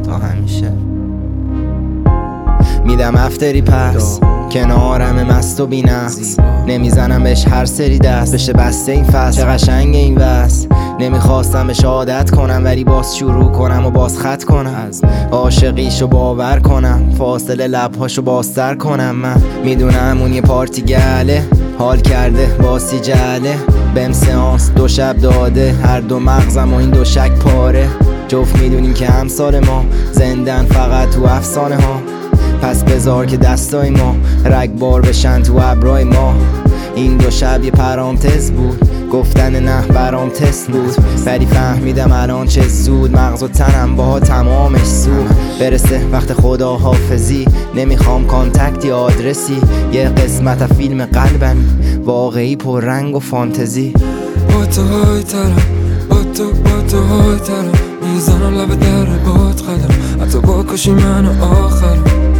تا همیشه. میدم افتری پس کنارم مست و بی‌نقص، نمیزنم بهش هر سری دست بشه بسته این فصل. چه قشنگ این وصل، نمیخواستم بهش عادت کنم ولی باز شروع کنم و باز خط کنم. عاشقیشو باور کنم، فاصله لبهاشو بازتر کنم. من میدونم اون یه پارتی گله، حال کرده باسی جله، بهم سیانس 2 شب داده، هر 2 مغزم و این 2 شک پاره. جفت میدونیم که همسال ما زندن فقط تو افسانه ها، پس بذار که دستای ما رگبار بشن تو ابرای ما. این 2 شب یه پرانتز بود، گفتن نه برام تست بود، ولی فهمیدم الان چه زود، مغز و تنم با تمامش سوخت. برسه وقت خدا حافظی، نمیخوام کانتکت یا آدرسی، یه قسمت از فیلم قلبم واقعی پر رنگ و فانتزی. با تو های ترم، با تو های ترم، میزنم لب در باد قدم، حتی با کشی منو آخرم.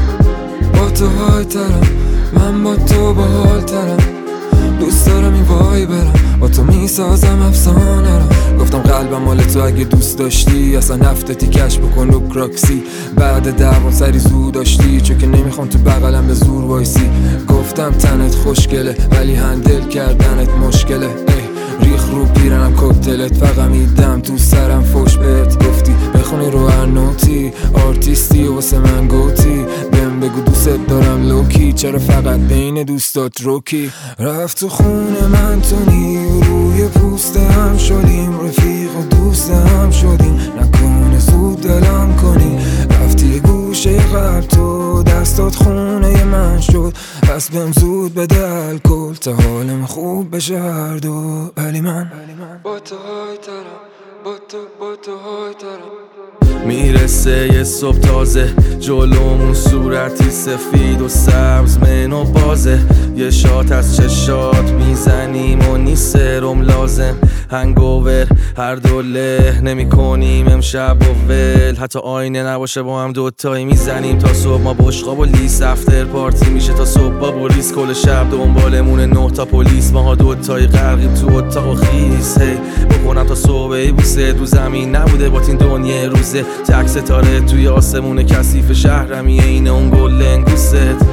با تو های ترم، من با تو با حال ترم، دوست دارم این وای برم، با تو میسازم افسانه رو. گفتم قلبم مال تو، اگه دوست داشتی اصلا نفتتی کش بکن رو کراکسی. بعد دوام سری زود داشتی، چون که نمیخوام تو بغلم به زور وایسی. گفتم تنت خوشگله ولی هندل کردنت مشکله. ریخ رو پیرنم کوکتلت، فقط میدم تو سرم فوش بهت. گفتی بخونی رو هر نوتی، آرتیستی و واسه من گوتی. بهم بگو دوست دارم لوکی، چرا فقط بین دوستات روکی. رفت تو خونه من تونی، روی پوست هم شدیم، رفیق و دوست هم شدیم، نکنه زود دلم کنی. رفتی گوشه قلب تو، دستات خونه من شد، پس بهم زود بده الکل تا حالم خوب بشه هر دو. ولی من با تو های ترم، با تو های ترم. میرسه یه صبح تازه، جلومون صورتی سفید و سبز منو بازه. یه شات از چشات میزنیم و نیست سرم لازم. هنگوور هر دوله نمی کنیم امشب و ول، حتی آینه نباشه با هم دوتایی میزنیم تا صبح. ما بشقاب و لیس افتر پارتی میشه تا صبح با بولیس، کل شب دنبالمون 9 تا پلیس، ماها دوتایی غرقیم تو اتاق و خیس. هی بکنم تا صبح ای بوسه، دو زمین نبوده با این دنیا روزه. تک ستاره توی آسمون کثیف شهرمی، اینه اون گل لنگوست.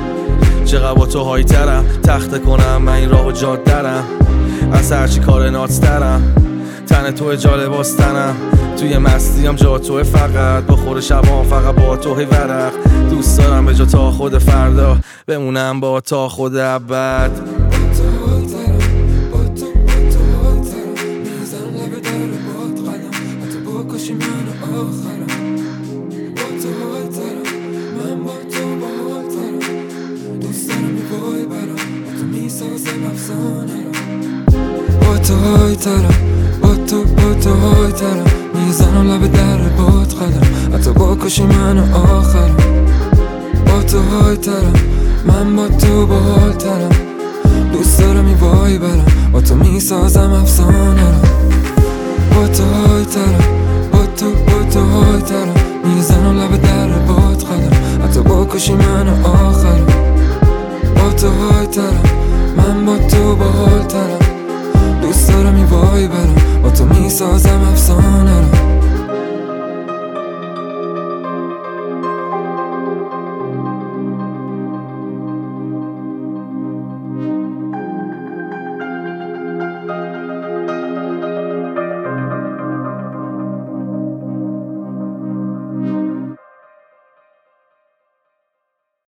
چقدر با تو های ترم، تخته کنم من این راه و جاد درم، از هرچی کار ناتسترم. تن تو جالباستنم، توی مستیم جا توه، فقط با خور شبام فقط با تو هی ورق. دوست دارم به جا تا خود فردا بمونم با تا خود ابد. با تو های ترم، با تو های ترم، میزنم لب در باد قدم، حتی با کشی منو آخرم. با تو های ترم، من با تو با حال ترم، دوست دارم این وای برم، با تو میسازم افسانه رو. با تو های ترم، با تو های ترم، میزنم لب در باد قدم، حتی با کشی منو آخرم. با تو های ترم، من با تو با حال ترم، دوست دارم این وای برم، با تو میسازم افسانه رو.